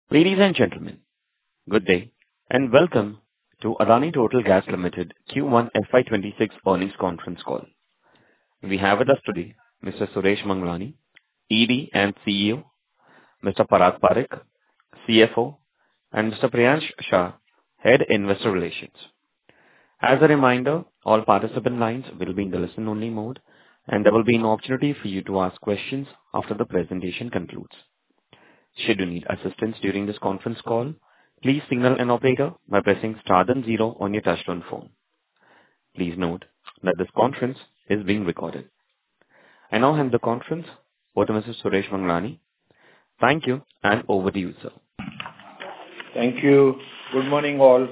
Ladies and gentlemen, good day, and welcome to Adani Total Gas Limited Q1 FY26 earnings conference call. We have with us today Mr. Suresh Manglani, ED and CEO, Mr. Parag Parikh, CFO, and Mr. Priyansh Shah, Head Investor Relations. As a reminder, all participant lines will be in the listen-only mode, and there will be an opportunity for you to ask questions after the presentation concludes. Should you need assistance during this conference call, please signal an operator by pressing star then zero on your touchtone phone. Please note that this conference is being recorded. I now hand the conference over to Mr. Suresh Manglani. Thank you, and over to you, sir. Thank you. Good morning, all.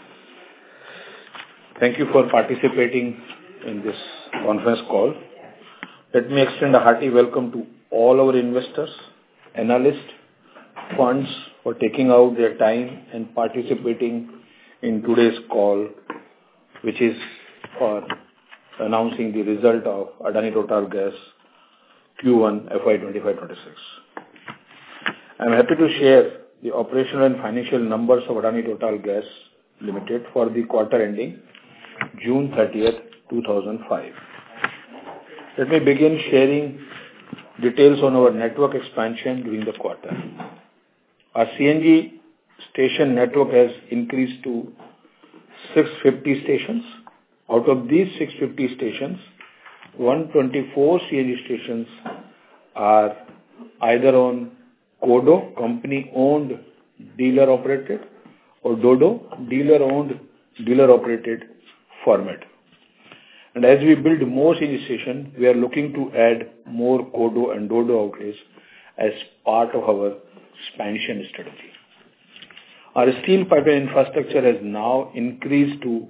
Thank you for participating in this conference call. Let me extend a hearty welcome to all our investors, analysts, funds for taking out their time and participating in today's call, which is for announcing the result of Adani Total Gas Q1 FY25-26. I'm happy to share the operational and financial numbers of Adani Total Gas Limited for the quarter ending June 30th, 2005. Let me begin sharing details on our network expansion during the quarter. Our CNG station network has increased to 650 stations. Out of these 650 stations, 124 CNG stations are either on CODO, company-owned, dealer-operated, or DODO, dealer-owned, dealer-operated format. And as we build more CNG stations, we are looking to add more CODO and DODO outlets as part of our expansion strategy. Our steel pipeline infrastructure has now increased to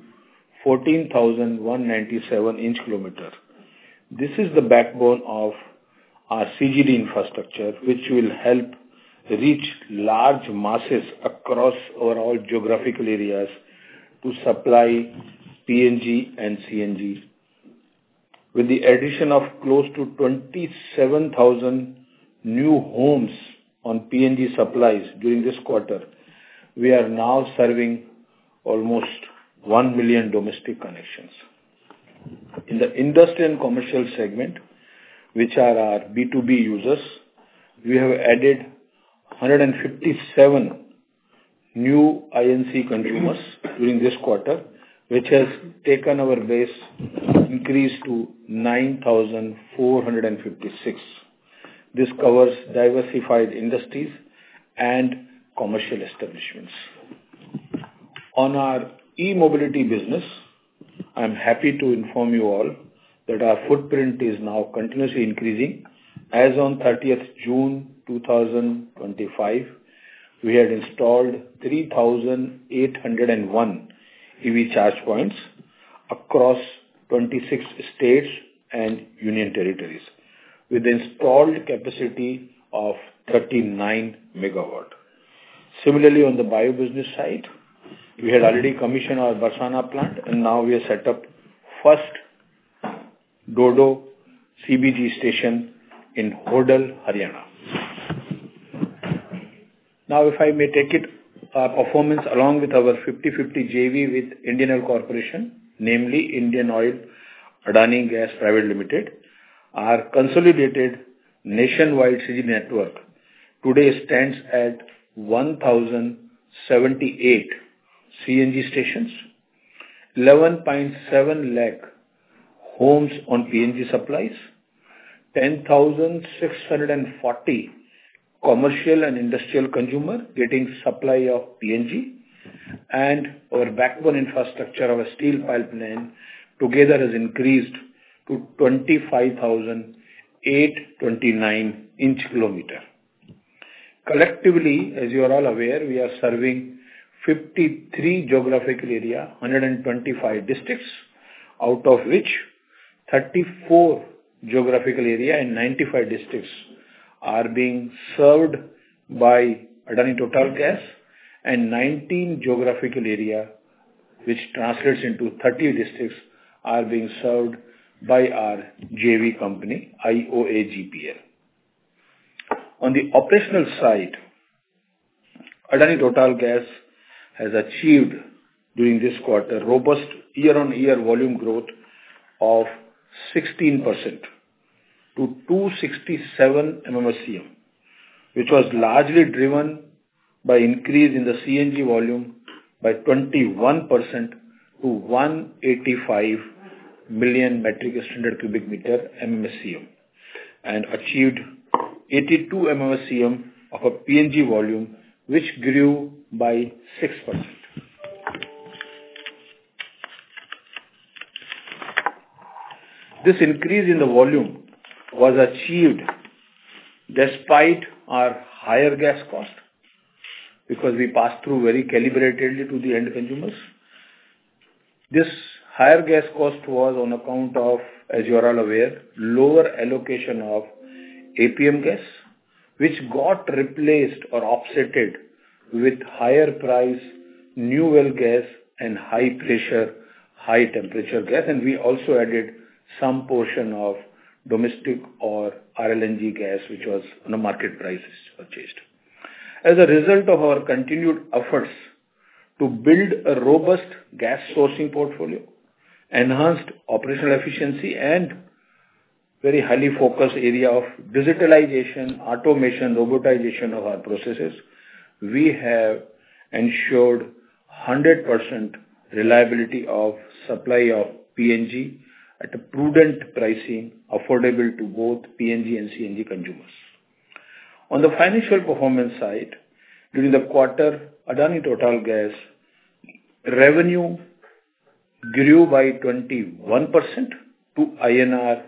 14,197 inch kilometers. This is the backbone of our CGD infrastructure, which will help reach large masses across our all geographical areas to supply PNG and CNG. With the addition of close to 27,000 new homes on PNG supplies during this quarter, we are now serving almost 1 million domestic connections. In the industrial and commercial segment, which are our B2B users, we have added 157 new INC consumers during this quarter, which has taken our base increase to 9,456. This covers diversified industries and commercial establishments. On our e-mobility business, I am happy to inform you all that our footprint is now continuously increasing. As on 30th June 2025, we had installed 3,801 EV charge points across 26 states and union territories, with installed capacity of 39 megawatt. Similarly, on the bio business side, we had already commissioned our Barsana plant, and now we have set up first DODO CBG station in Hodal, Haryana. Now, if I may take it, our performance along with our 50-50 JV with Indian Oil Corporation, namely Indian Oil Adani Gas Private Limited, our consolidated nationwide CNG network today stands at 1,078 CNG stations, 11.7 lakh homes on PNG supplies, 10,640 commercial and industrial consumer getting supply of PNG, and our backbone infrastructure of a steel pipeline together has increased to 25,829 inch kilometer. Collectively, as you are all aware, we are serving 53 geographical area, 125 districts, out of which 34 geographical area and 95 districts are being served by Adani Total Gas, and 19 geographical area, which translates into 30 districts, are being served by our JV company, IOAGPL. On the operational side, Adani Total Gas has achieved during this quarter robust year-on-year volume growth of 16% to 267 MMSCM, which was largely driven by increase in the CNG volume by 21% to 185 million metric standard cubic meter MMSCM, and achieved 82 MMSCM of a PNG volume, which grew by 6%. This increase in the volume was achieved despite our higher gas cost, because we passed through very calibratedly to the end consumers. This higher gas cost was on account of, as you are all aware, lower allocation of APM gas, which got replaced or offsetted with higher price new well gas and high pressure, high temperature gas, and we also added some portion of domestic or RLNG gas, which was on a market prices purchased. As a result of our continued efforts to build a robust gas sourcing portfolio, enhanced operational efficiency, and very highly focused area of digitalization, automation, robotization of our processes, we have ensured 100% reliability of supply of PNG at a prudent pricing, affordable to both PNG and CNG consumers. On the financial performance side, during the quarter, Adani Total Gas revenue grew by 21% to INR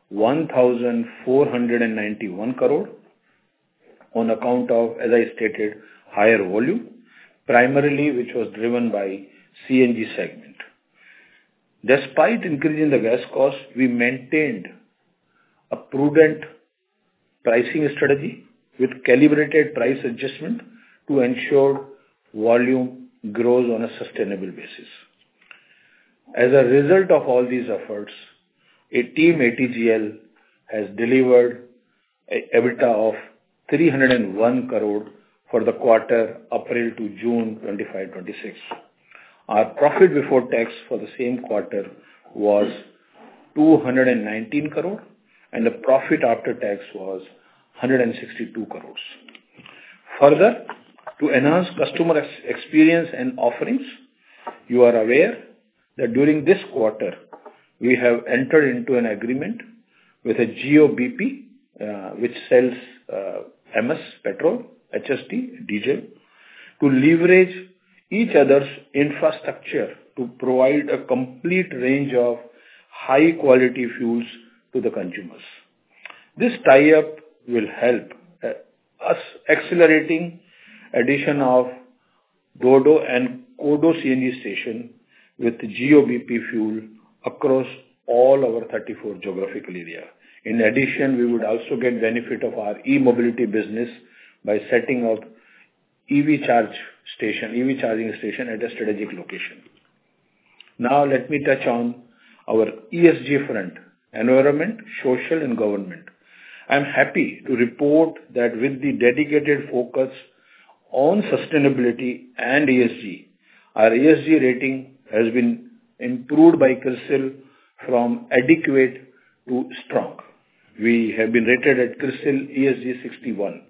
1,491 crore on account of, as I stated, higher volume, primarily which was driven by CNG segment. Despite increasing the gas cost, we maintained a prudent pricing strategy with calibrated price adjustment to ensure volume grows on a sustainable basis. As a result of all these efforts, Team ATGL has delivered an EBITDA of 301 crore for the quarter April to June 25-26. Our profit before tax for the same quarter was 219 crore, and the profit after tax was 162 crores. Further, to enhance customer experience and offerings, you are aware that during this quarter, we have entered into an agreement with a GeoBP, which sells MS, petrol, HSD, diesel, to leverage each other's infrastructure to provide a complete range of high-quality fuels to the consumers. This tie-up will help us accelerating addition of Dodo and Kodo CNG station with GeoBP fuel across all our 34 geographical area. In addition, we would also get benefit of our e-mobility business by setting up EV charging station at a strategic location. Now let me touch on our ESG front, environment, social and government. I am happy to report that with the dedicated focus on sustainability and ESG, our ESG rating has been improved by CRISIL from adequate to strong. We have been rated at CRISIL ESG 61.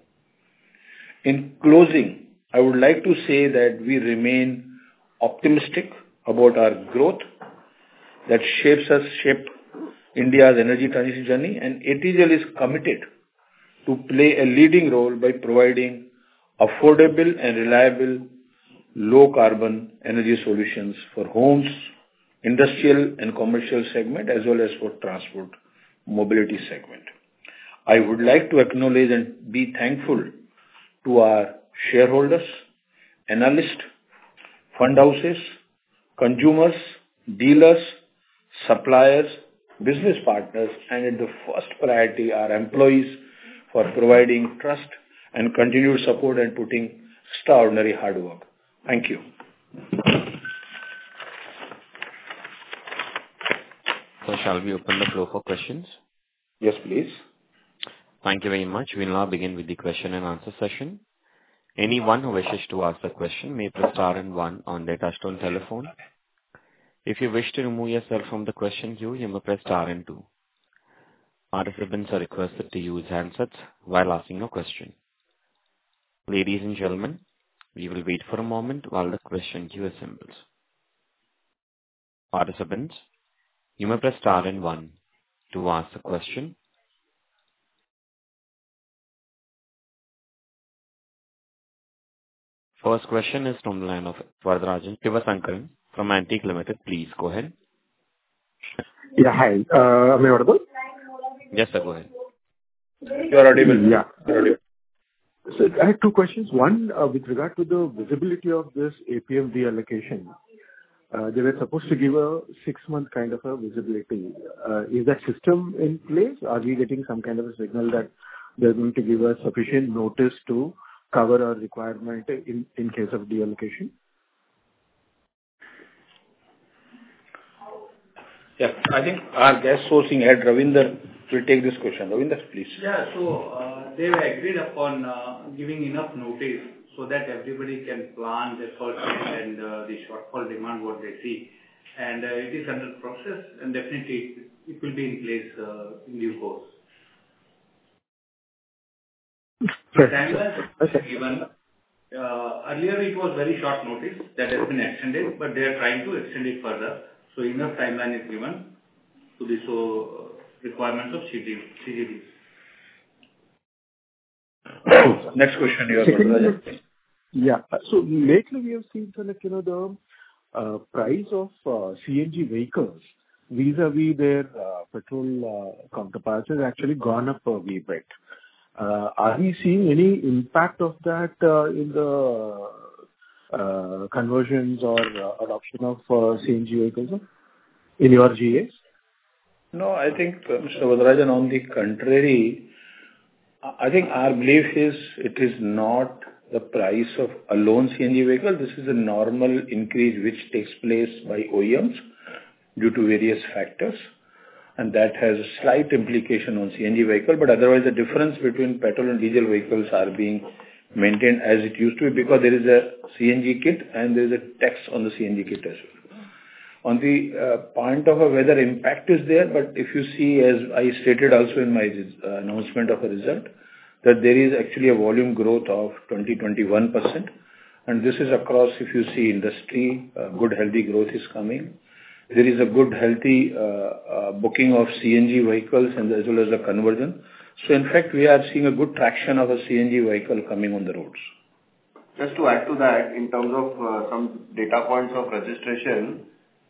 In closing, I would like to say that we remain optimistic about our growth that shape India's energy transition journey, and ATGL is committed to play a leading role by providing affordable and reliable low-carbon energy solutions for homes, industrial and commercial segment, as well as for transport mobility segment. I would like to acknowledge and be thankful to our shareholders, analysts, fund houses, consumers, dealers, suppliers, business partners, and at the first priority, our employees for providing trust and continued support and putting extraordinary hard work. Thank you. So shall we open the floor for questions? Yes, please. Thank you very much. We'll now begin with the question and answer session. Anyone who wishes to ask a question may press star and one on their touchtone telephone. If you wish to remove yourself from the question queue, you may press star and two. Participants are requested to use handsets while asking a question. Ladies and gentlemen, we will wait for a moment while the question queue assembles. Participants, you may press star and one to ask a question. First question is from the line of Varatharajan Sivasankaran from Antique Limited. Please go ahead. Yeah, hi. Am I audible? Yes, sir, go ahead. You are audible. Yeah. You are audible. So I have two questions. One, with regard to the visibility of this APM reallocation. They were supposed to give a 6-month kind of a visibility. Is that system in place? Are we getting some kind of a signal that they're going to give us sufficient notice to cover our requirement in case of reallocation? Yeah. I think our gas sourcing head, Ravinder, will take this question. Ravinder, please. Yeah. So they were agreed upon giving enough notice so that everybody can plan their purchase and the shortfall demand what they see. And it is under process, and definitely it will be in place in due course. Timeline is given. Earlier it was very short notice that has been extended, but they are trying to extend it further. So enough timeline is given to the requirements of CGDs. Next question, you are. Yeah. So lately we have seen the price of CNG vehicles vis-a-vis their petrol counterparts has actually gone up a wee bit. Are we seeing any impact of that in the conversions or adoption of CNG vehicles in your GAs? No, I think, Mr. Varatharajan, on the contrary, I think our belief is it is not the price of alone CNG vehicle. This is a normal increase which takes place by OEMs due to various factors, and that has a slight implication on CNG vehicle. But otherwise, the difference between petrol and diesel vehicles are being maintained as it used to be, because there is a CNG kit and there is a tax on the CNG kit as well. On the point of whether impact is there, but if you see, as I stated also in my announcement of a result, that there is actually a volume growth of 21%, and this is across, if you see industry, good healthy growth is coming. There is a good healthy booking of CNG vehicles and as well as the conversion. So in fact, we are seeing a good traction of a CNG vehicle coming on the roads. Just to add to that, in terms of some data points of registration,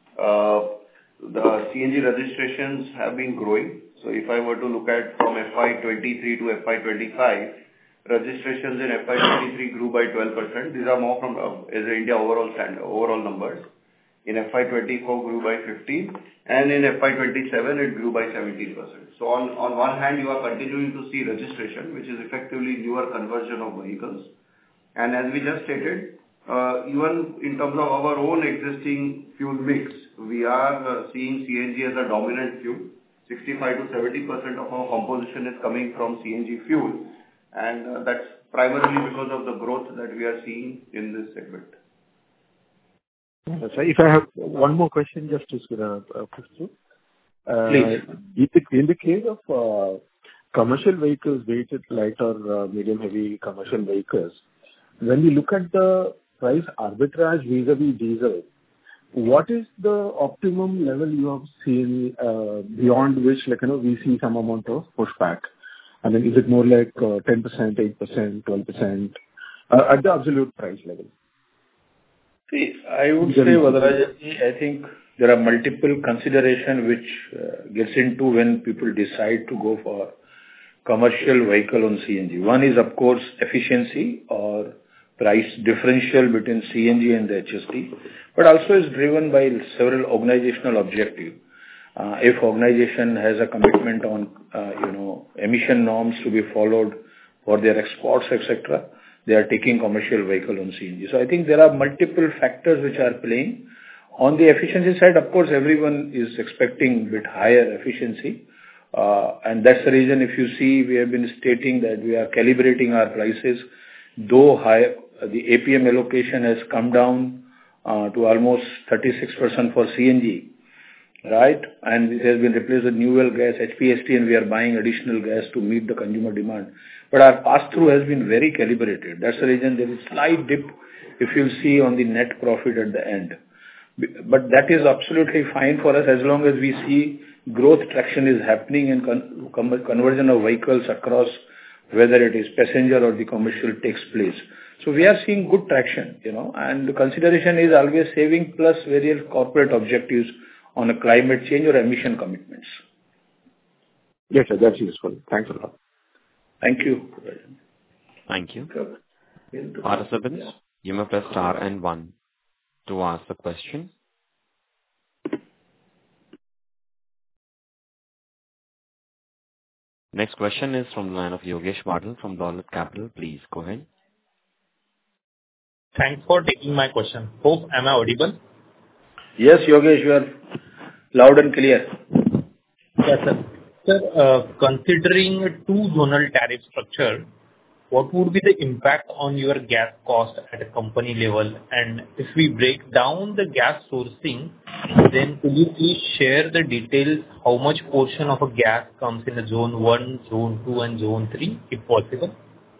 the CNG registrations have been growing. So if I were to look at from FY23 to FY25, registrations in FY23 grew by 12%. These are more from as India overall numbers. In FY24 grew by 15%, and in FY27 it grew by 17%. So on one hand, you are continuing to see registration, which is effectively newer conversion of vehicles. And as we just stated, even in terms of our own existing fuel mix, we are seeing CNG as a dominant fuel. 65 to 70% of our composition is coming from CNG fuel, and that's primarily because of the growth that we are seeing in this segment. So if I have one more question just to push through. Please. In the case of commercial vehicles, be it light or medium heavy commercial vehicles, when we look at the price arbitrage vis-a-vis diesel, what is the optimum level you have seen beyond which we see some amount of pushback? I mean, is it more like 10%, 8%, 12% at the absolute price level? See, I would say, Varatharajan, I think there are multiple considerations which gets into when people decide to go for commercial vehicle on CNG. One is, of course, efficiency or price differential between CNG and the HSD, but also is driven by several organizational objectives. If organization has a commitment on, emission norms to be followed for their exports, etc., they are taking commercial vehicle on CNG. So I think there are multiple factors which are playing. On the efficiency side, of course, everyone is expecting a bit higher efficiency. And that's the reason, if you see, we have been stating that we are calibrating our prices though high, the APM allocation has come down to almost 36% for CNG, right? And it has been replaced with new well gas, HPHT, and we are buying additional gas to meet the consumer demand. But our pass-through has been very calibrated. That's the reason there is slight dip, if you'll see on the net profit at the end. But that is absolutely fine for us as long as we see growth traction is happening and conversion of vehicles across, whether it is passenger or the commercial takes place. So we are seeing good traction, and the consideration is always saving plus various corporate objectives on a climate change or emission commitments. Yes, sir, that's useful. Thanks a lot. Thank you. Thank you. Participants, you may press star and 1 to ask the question. Next question is from the line of Yogesh Patil from Dolat Capital. Please go ahead. Thanks for taking my question. Hope am I audible? Yes, Yogesh, you are loud and clear. Yes, sir. Sir, considering two zonal tariff structure, what would be the impact on your gas cost at a company level? And if we break down the gas sourcing, then could you please share the details, how much portion of a gas comes in the zone 1, zone 2, and zone 3, if possible?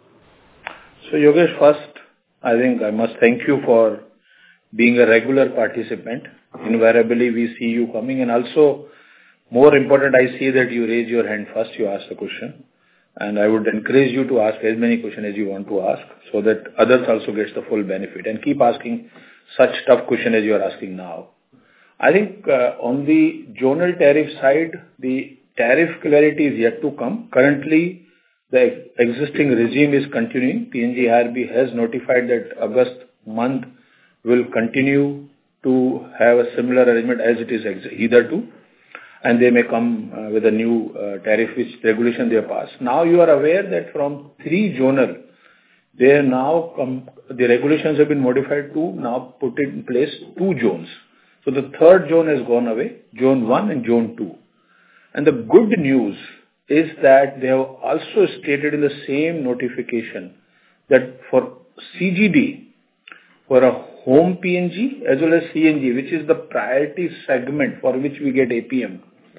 So, Yogesh, first, I think I must thank you for being a regular participant. Invariably, we see you coming, and also, more important, I see that you raise your hand first, you ask the question. And I would encourage you to ask as many questions as you want to ask, so that others also gets the full benefit. And keep asking such tough question as you are asking now. I think on the zonal tariff side, the tariff clarity is yet to come. Currently, the existing regime is continuing. PNGRB has notified that August month will continue to have a similar arrangement as it is hitherto. And they may come with a new tariff, which regulation they have passed. Now you are aware that from 3 zonal, they are now the regulations have been modified to now put in place 2 zones. So the third zone has gone away, zone 1 and zone 2. And the good news is that they have also stated in the same notification that for CGD, for a home PNG as well as CNG, which is the priority segment for which we get APM,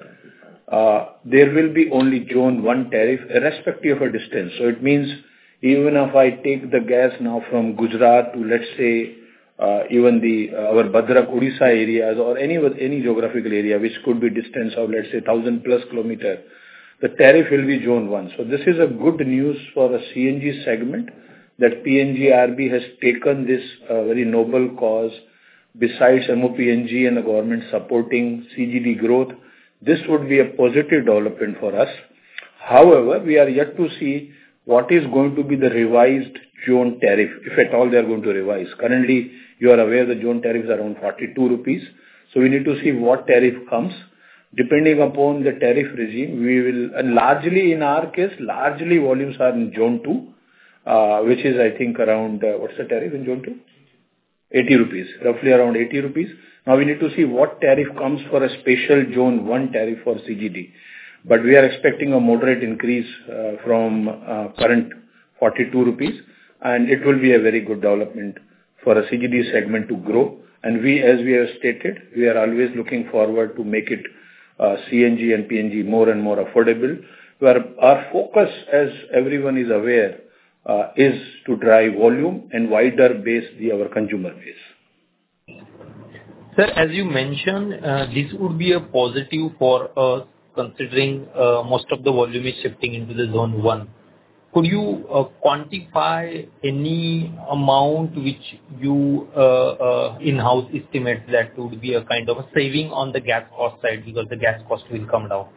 there will be only zone 1 tariff irrespective of a distance. So it means even if I take the gas now from Gujarat to, let's say, even our Bhadrak, Odisha areas or any geographical area which could be distance of, let's say, 1,000+ kilometers, the tariff will be zone 1. So this is a good news for a CNG segment that PNGRB has taken this very noble cause. Besides MOPNG and the government supporting CGD growth, this would be a positive development for us. However, we are yet to see what is going to be the revised zone tariff, if at all they are going to revise. Currently, you are aware the zone tariff is around 42 rupees. So we need to see what tariff comes. Depending upon the tariff regime, we will, and largely in our case, largely volumes are in zone 2, which is, I think, around, what's the tariff in zone 2? 80 rupees, roughly around 80 rupees. Now we need to see what tariff comes for a special zone 1 tariff for CGD. But we are expecting a moderate increase from current 42 rupees, and it will be a very good development for a CGD segment to grow. And we, as we have stated, we are always looking forward to make it CNG and PNG more and more affordable. Our focus, as everyone is aware, is to drive volume and wider base our consumer base. Sir, as you mentioned, this would be a positive for us considering most of the volume is shifting into the zone 1. Could you quantify any amount which you in-house estimate that would be a kind of a saving on the gas cost side because the gas cost will come down?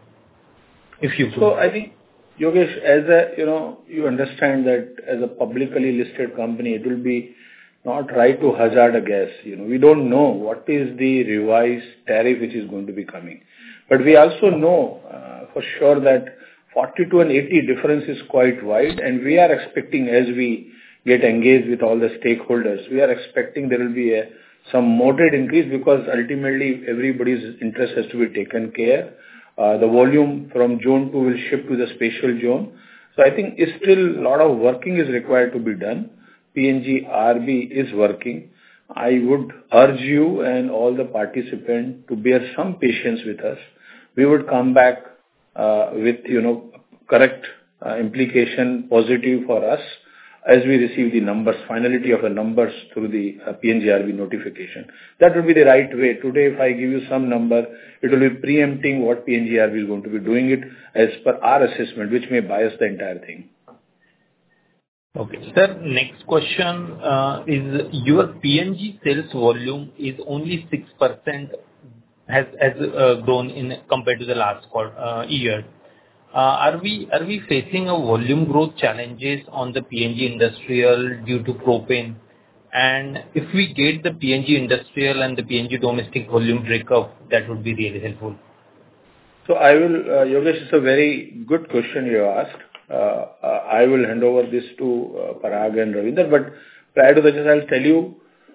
If you could. So I think, Yogesh, as you understand that as a publicly listed company, it will be not right to hazard a guess. We don't know what is the revised tariff which is going to be coming. But we also know for sure that 42 and 80 difference is quite wide, and we are expecting, as we get engaged with all the stakeholders, we are expecting there will be some moderate increase because ultimately everybody's interest has to be taken care. The volume from zone 2 will shift to the special zone. So I think still a lot of working is required to be done. PNGRB is working. I would urge you and all the participants to bear some patience with us. We would come back with, correct implication positive for us as we receive the numbers, finality of the numbers through the PNGRB notification. That would be the right way. Today, if I give you some number, it will be preempting what PNGRB is going to be doing it as per our assessment, which may bias the entire thing. Okay. Sir, next question is your PNG sales volume is only 6% has grown in compared to the last year. Are we facing a volume growth challenges on the PNG industrial due to propane? And if we get the PNG industrial and the PNG domestic volume breakup, that would be really helpful. So I will, Yogesh, it's a very good question you asked. I will hand over this to Parag and Ravinder, but prior to that, I'll tell you,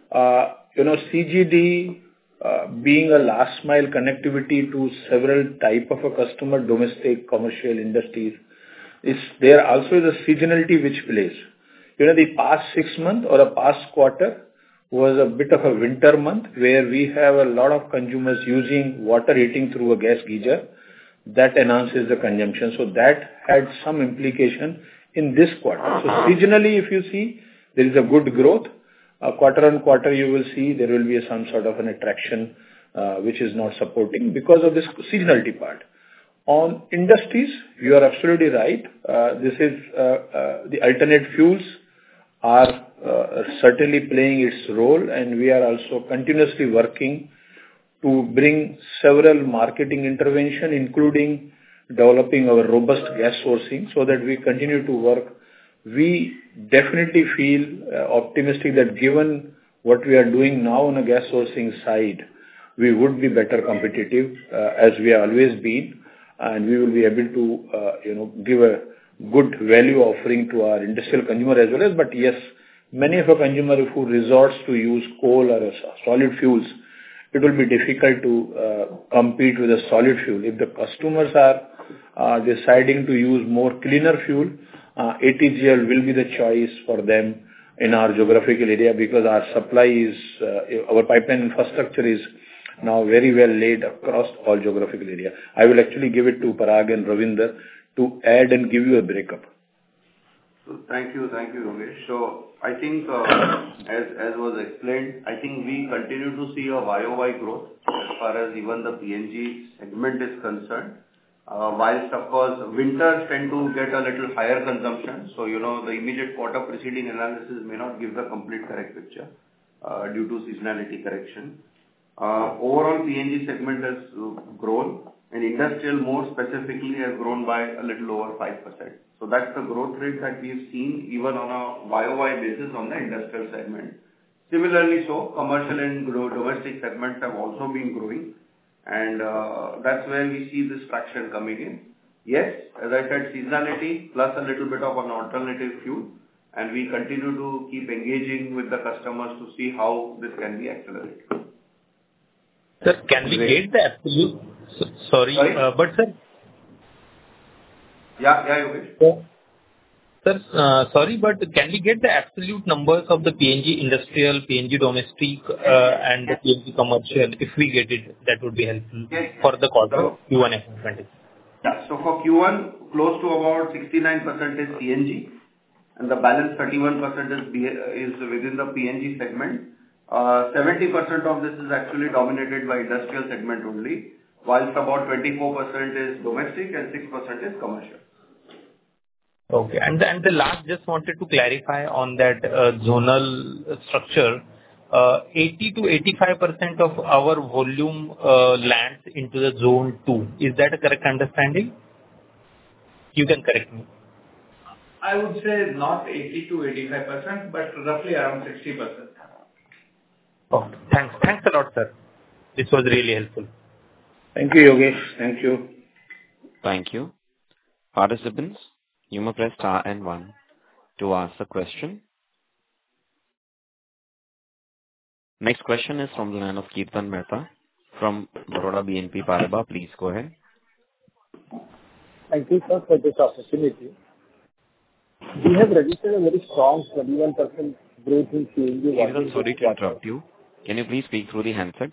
CGD being a last mile connectivity to several type of a customer, domestic, commercial, industries, there also is a seasonality which plays. The past 6 months or a past quarter was a bit of a winter month where we have a lot of consumers using water heating through a gas geyser that enhances the consumption. So that had some implication in this quarter. So seasonally, if you see, there is a good growth. Quarter on quarter, you will see there will be some sort of an attraction which is not supporting because of this seasonality part. On industries, you are absolutely right. This is the alternate fuels are certainly playing its role, and we are also continuously working to bring several marketing intervention, including developing our robust gas sourcing so that we continue to work. We definitely feel optimistic that given what we are doing now on a gas sourcing side, we would be better competitive as we have always been, and we will be able to give a good value offering to our industrial consumer as well as. But yes, many of our consumers who resorts to use coal or solid fuels, it will be difficult to compete with a solid fuel. If the customers are deciding to use more cleaner fuel, ATGL will be the choice for them in our geographical area because our supply is, our pipeline infrastructure is now very well laid across all geographical area. I will actually give it to Parag and Ravinder to add and give you a breakup. So thank you, Yogesh. So I think, as was explained, I think we continue to see a YOY growth as far as even the PNG segment is concerned. Whilst of course winters tend to get a little higher consumption, so the immediate quarter preceding analysis may not give the complete correct picture due to seasonality correction. Overall, PNG segment has grown, and industrial more specifically has grown by a little over 5%. So that's the growth rate that we've seen even on a YOY basis on the industrial segment. Similarly, so commercial and domestic segments have also been growing. And that's where we see this traction coming in. Yes, as I said, seasonality plus a little bit of an alternative fuel, and we continue to keep engaging with the customers to see how this can be accelerated. Sir, can we get the absolute? Sorry. But sir. Yeah, Yogesh. Sir, sorry, but can we get the absolute numbers of the PNG industrial, PNG domestic, and the PNG commercial? If we get it, that would be helpful for the quarter Q1 FY20. Yeah. So for Q1, close to about 69% is PNG, and the balance 31% is within the PNG segment. 70% of this is actually dominated by industrial segment only, whilst about 24% is domestic and 6% is commercial. Okay. And the last, just wanted to clarify on that zonal structure. 80 to 85% of our volume lands into the zone 2. Is that a correct understanding? You can correct me. I would say not 80 to 85%, but roughly around 60%. Oh, thanks. Thanks a lot, sir. This was really helpful. Thank you, Yogesh. Thank you. Thank you. Participants, you may press star and 1 to ask a question. Next question is from the line of Kirtan Mehta from Baroda BNP Paribas. Please go ahead. Thank you, sir, for this opportunity. We have registered a very strong 21% growth in CNG Kirtan, volume sorry this to quarter. interrupt you. Can you please speak through the handset?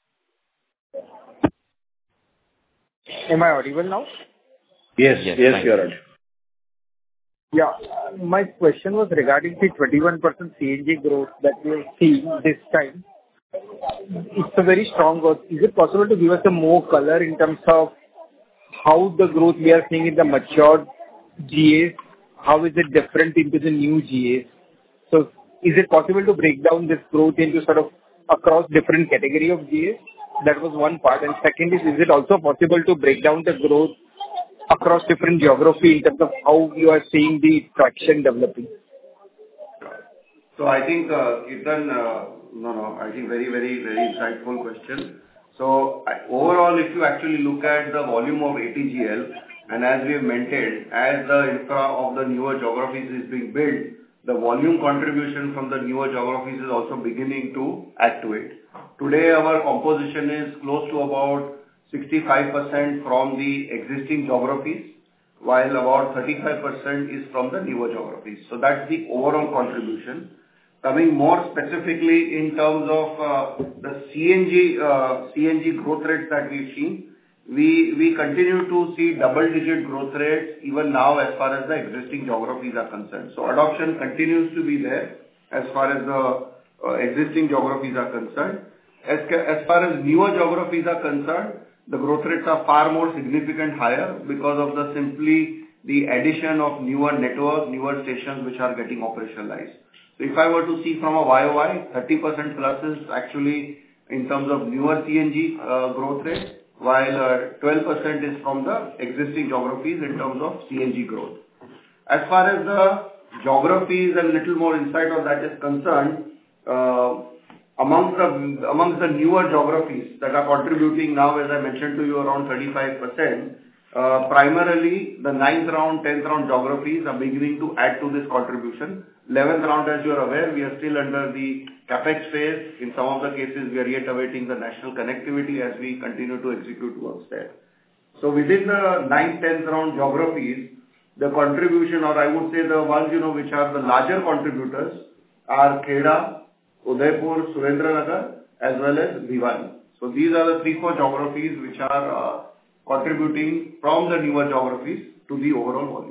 Am I audible now? Yes, Yes, yes, thank you are you. right. Yeah. My question was regarding the 21% CNG growth that we have seen this time. It's a very strong growth. Is it possible to give us some more color in terms of how the growth we are seeing in the matured GAs? How is it different into the new GAs? So is it possible to break down this growth into sort of across different category of GAs? That was one part. And second is it also possible to break down the growth across different geography in terms of how you are seeing the traction developing? So I think, Kirtan, I think very, very, very insightful question. So overall, if you actually look at the volume of ATGL, and as we have maintained, as the infra of the newer geographies is being built, the volume contribution from the newer geographies is also beginning to add to it. Today, our composition is close to about 65% from the existing geographies, while about 35% is from the newer geographies. So that's the overall contribution. Coming more specifically in terms of the CNG growth rates that we've seen, we continue to see double-digit growth rates even now as far as the existing geographies are concerned. So adoption continues to be there as far as the existing geographies are concerned. As far as newer geographies are concerned, the growth rates are far more significant higher because of the addition of newer network, newer stations which are getting operationalized. So if I were to see from a YOY, 30% plus is actually in terms of newer CNG growth rate, while 12% is from the existing geographies in terms of CNG growth. As far as the geographies and little more insight on that is concerned, amongst the newer geographies that are contributing now, as I mentioned to you, around 35%, primarily the 9th round, 10th round geographies are beginning to add to this contribution. 11th round, as you are aware, we are still under the capex phase. In some of the cases, we are yet awaiting the national connectivity as we continue to execute works there. So within the 9th, 10th round geographies, the contribution, or I would say the ones, which are the larger contributors are Kheda, Udaipur, Surendranagar, as well as Bhiwani. So these are the 3-4 geographies which are contributing from the newer geographies to the overall volume.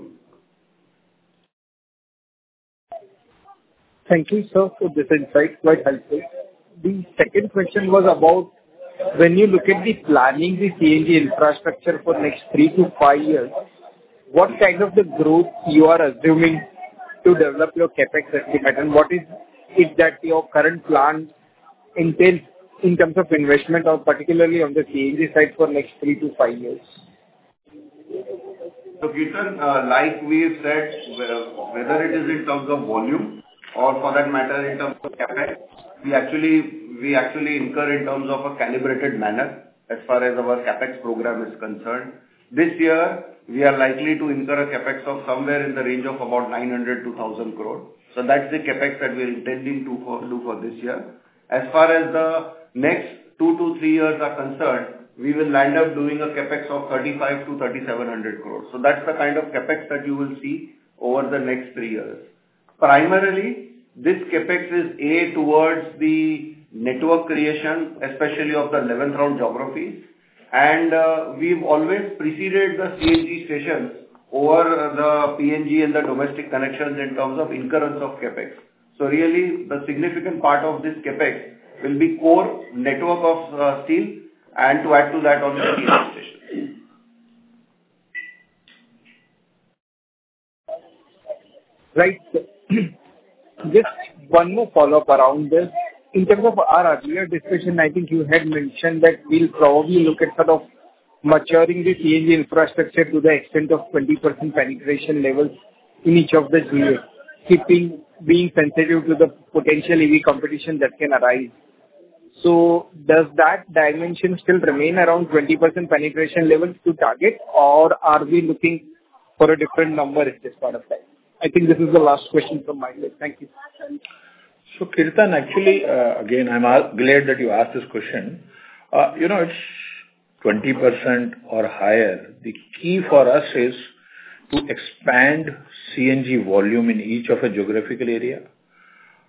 Thank you, sir, for this insight. Quite helpful. The second question was about when you look at the planning the CNG infrastructure for next 3 to 5 years, what kind of the growth you are assuming to develop your capex estimate, and what is it that your current plan entails in terms of investment, or particularly on the CNG side for next 3 to 5 years? So, Kirtan, like we've said, whether it is in terms of volume or for that matter in terms of capex, we actually incur in terms of a calibrated manner as far as our capex program is concerned. This year, we are likely to incur a capex of somewhere in the range of about 900 to 1,000 crore. So that's the capex that we're intending to do for this year. As far as the next 2 to 3 years are concerned, we will land up doing a capex of 35 to 3,700 crores. So that's the kind of capex that you will see over the next 3 years. Primarily, this capex is towards the network creation, especially of the 11th round geographies. And we've always preceded the CNG stations over the PNG and the domestic connections in terms of incurrence of capex. So really, the significant part of this capex will be core network of steel, and to add to that on the CNG stations. Right. Just one more follow-up around this. In terms of our earlier discussion, I think you had mentioned that we'll probably look at sort of maturing the CNG infrastructure to the extent of 20% penetration levels in each of the GAs, being sensitive to the potential EV competition that can arise. So does that dimension still remain around 20% penetration levels to target, or are we looking for a different number at this point of time? I think this is the last question from my side. Thank you. So, Kirtan, actually, again, I'm glad that you asked this question. It's 20% or higher. The key for us is to expand CNG volume in each of a geographical area,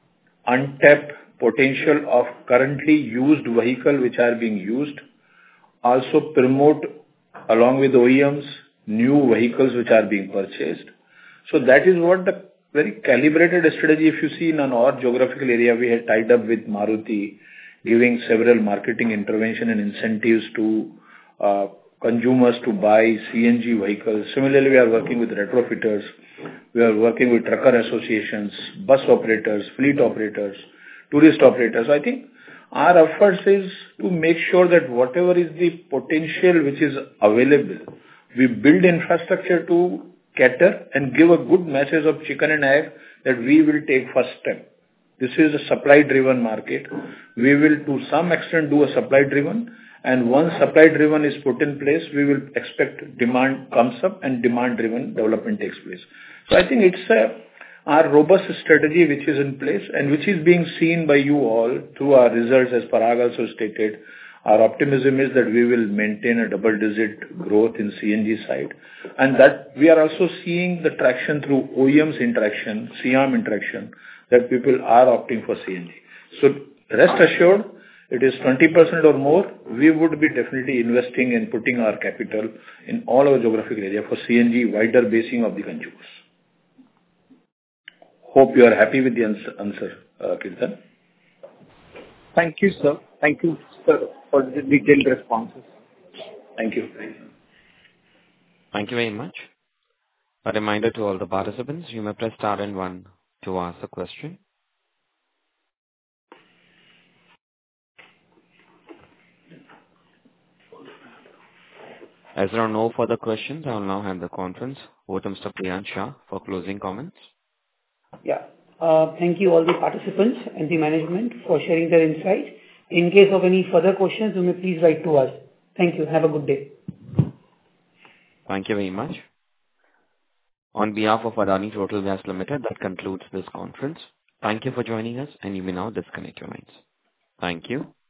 untapped potential of currently used vehicle which are being used. Also promote, along with OEMs, new vehicles which are being purchased. So that is what the very calibrated strategy, if you see in our geographical area, we had tied up with Maruti, giving several marketing intervention and incentives to consumers to buy CNG vehicles. Similarly, we are working with retrofitters. We are working with trucker associations, bus operators, fleet operators, tourist operators. I think our efforts is to make sure that whatever is the potential which is available, we build infrastructure to cater and give a good message of chicken and egg that we will take first step. This is a supply-driven market. We will, to some extent, do a supply-driven, and once supply-driven is put in place, we will expect demand comes up and demand-driven development takes place. So I think it's our robust strategy which is in place and which is being seen by you all through our results, as Parag also stated. Our optimism is that we will maintain a double-digit growth in CNG side, and that we are also seeing the traction through OEMs interaction, SIAM interaction, that people are opting for CNG. So rest assured, it is 20% or more, we would be definitely investing and putting our capital in all our geographical area for CNG, wider basing of the consumers. Hope you are happy with the answer, Kirtan. Thank you, sir. Thank you, sir, for the detailed responses. Thank you. Thank you very much. A reminder to all the participants, you may press star and one to ask a question. As there are no further questions, I will now hand the conference over to Mr. Priyansh Shah for closing comments. Yeah. Thank you all the participants and the management for sharing their insights. In case of any further questions, you may please write to us. Thank you. Have a good day. Thank you very much. On behalf of Adani Total Gas Limited, that concludes this conference. Thank you for joining us, and you may now disconnect your lines. Thank you.